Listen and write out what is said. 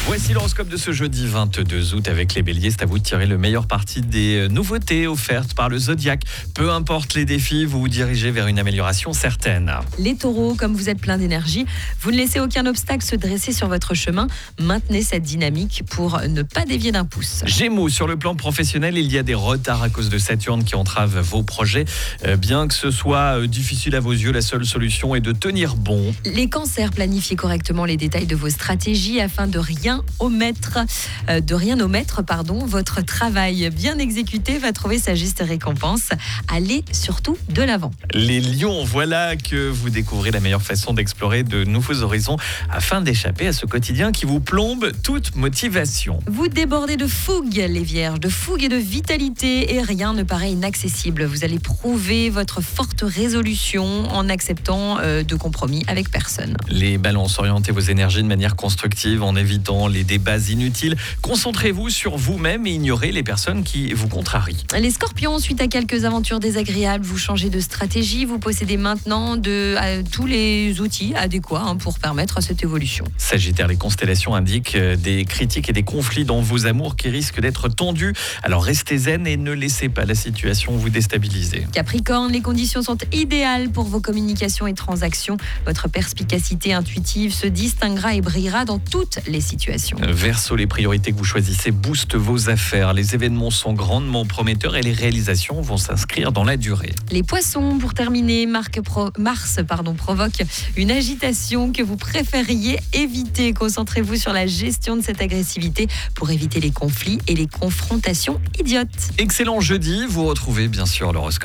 Voici l'horoscope de ce jeudi 22 août avec les béliers. C'est à vous de tirer le meilleur parti des nouveautés offertes par le Zodiac. Peu importe les défis, vous vous dirigez vers une amélioration certaine. Les taureaux, comme vous êtes plein d'énergie, vous ne laissez aucun obstacle se dresser sur votre chemin. Maintenez cette dynamique pour ne pas dévier d'un pouce. Gémeaux, sur le plan professionnel, il y a des retards à cause de Saturne qui entravent vos projets. Bien que ce soit difficile à vos yeux, la seule solution est de tenir bon. Les cancers, planifiez correctement les détails de vos stratégies afin de rien omettre. Votre travail bien exécuté va trouver sa juste récompense. Allez surtout de l'avant. Les lions, voilà que vous découvrez la meilleure façon d'explorer de nouveaux horizons afin d'échapper à ce quotidien qui vous plombe toute motivation. Vous débordez de fougue, les vierges, de fougue et de vitalité, et rien ne paraît inaccessible. Vous allez prouver votre forte résolution en acceptant de compromis avec personne. Les balances, orientez vos énergies de manière constructive en évitant les débats inutiles. Concentrez-vous sur vous-même et ignorez les personnes qui vous contrarient. Les scorpions, suite à quelques aventures désagréables, vous changez de stratégie. Vous possédez maintenant tous les outils adéquats pour permettre cette évolution. Sagittaire, les constellations indiquent des critiques et des conflits dans vos amours qui risquent d'être tendus. Alors restez zen et ne laissez pas la situation vous déstabiliser. Capricorne, les conditions sont idéales pour vos communications et transactions. Votre perspicacité intuitive se distinguera et brillera dans toutes les situations. Verseau, les priorités que vous choisissez boostent vos affaires. Les événements sont grandement prometteurs et les réalisations vont s'inscrire dans la durée. Les poissons, pour terminer, Mars provoque une agitation que vous préfériez éviter. Concentrez-vous sur la gestion de cette agressivité pour éviter les conflits et les confrontations idiotes. Excellent jeudi, vous retrouvez bien sûr l'horoscope